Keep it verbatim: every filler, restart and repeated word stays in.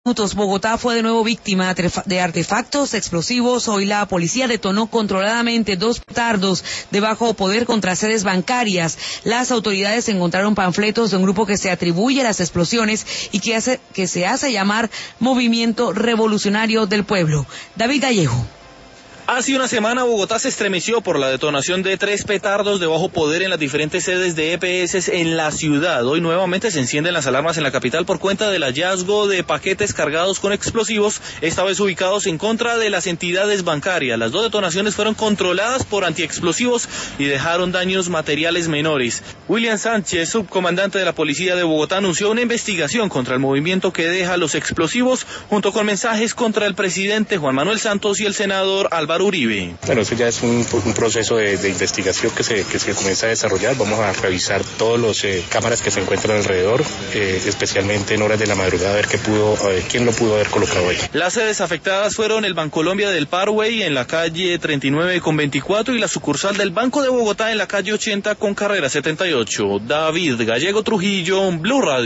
Bogotá fue de nuevo víctima de artefactos explosivos. Hoy la policía detonó controladamente dos petardos de bajo poder contra sedes bancarias. Las autoridades encontraron panfletos de un grupo que se atribuye a las explosiones y que, hace, que se hace llamar Movimiento Revolucionario del Pueblo. David Gallego. Hace una semana Bogotá se estremeció por la detonación de tres petardos de bajo poder en las diferentes sedes de E P S en la ciudad. Hoy nuevamente se encienden las alarmas en la capital por cuenta del hallazgo de paquetes cargados con explosivos, esta vez ubicados en contra de las entidades bancarias. Las dos detonaciones fueron controladas por antiexplosivos y dejaron daños materiales menores. William Sánchez, subcomandante de la Policía de Bogotá, anunció una investigación contra el movimiento que deja los explosivos, junto con mensajes contra el presidente Juan Manuel Santos y el senador Álvaro Uribe. Bueno, eso ya es un, un proceso de, de investigación que se, que se comienza a desarrollar. Vamos a revisar todas las eh, cámaras que se encuentran alrededor, eh, especialmente en horas de la madrugada, a ver qué pudo, a ver quién lo pudo haber colocado ahí. Las sedes afectadas fueron el Bancolombia del Parkway en la calle treinta y nueve con veinticuatro y la sucursal del Banco de Bogotá en la calle ochenta con carrera setenta y ocho. David Gallego Trujillo, Blue Radio.